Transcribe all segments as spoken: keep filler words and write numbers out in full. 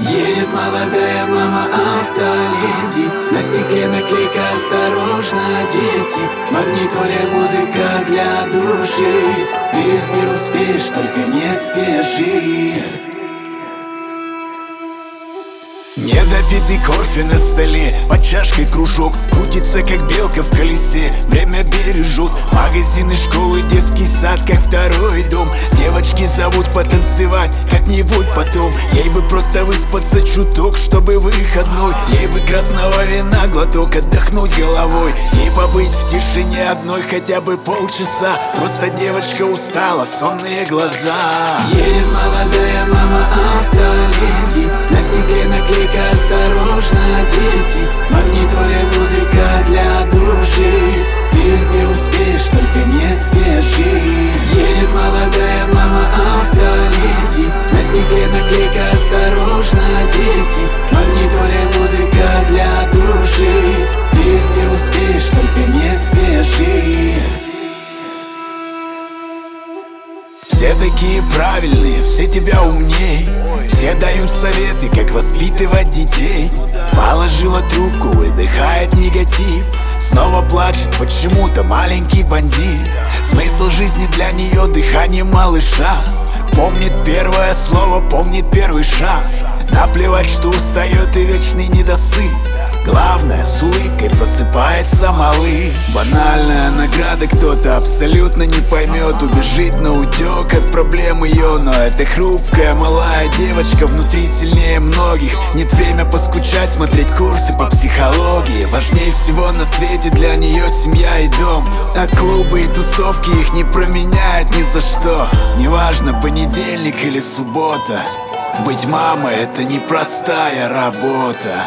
Едет молодая мама автоледи, на стекле наклейка «Осторожно, дети». Магнитоле музыка для души, везде успеешь, только не спеши. Недопитый кофе на столе, под чашкой кружок, крутится как белка в колесе. Время бережет, магазины, школы, детский сад, как второй дом. Девочки зовут потанцевать как-нибудь потом. Ей бы просто выспаться чуток, чтобы выходной. Ей бы красного вина глоток, отдохнуть головой. Ей побыть в тишине одной хотя бы полчаса. Просто девочка устала, сонные глаза. Едет молодая мама автоледи, на стекле наклейка «Осторожно, дети». Магнитоле музыка для души, везде успеешь, только не спеши. Едет молодая мама автоледи, на стекле наклейка «Осторожно, дети». Магнитоле музыка для души, везде успеешь, только не спеши. Все такие правильные, все тебя умней, все дают советы, как воспитывать детей. Положила трубку, выдыхает негатив, снова плачет почему-то маленький бандит. Смысл жизни для нее дыхание малыша. Помнит первое слово, помнит первый шаг. Наплевать, что устает и вечный недосып. Главное, с улыбкой просыпается малыш. Банальная награда, кто-то абсолютно не поймет. Убежит на утек от проблем ее, но эта хрупкая малая девочка внутри сильнее многих. Нет время поскучать, смотреть курсы по психологии. Важнее всего на свете для нее семья и дом. А клубы и тусовки их не променяют ни за что. Неважно, понедельник или суббота, быть мамой — это непростая работа.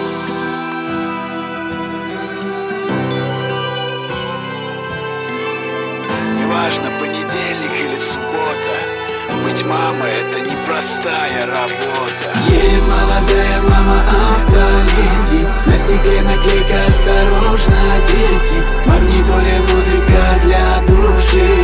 Неважно, понедельник или суббота, быть мамой — это непростая работа. Едет молодая мама автоледи, на стекле наклейка «Осторожно, дети». Магнитоле музыка для души,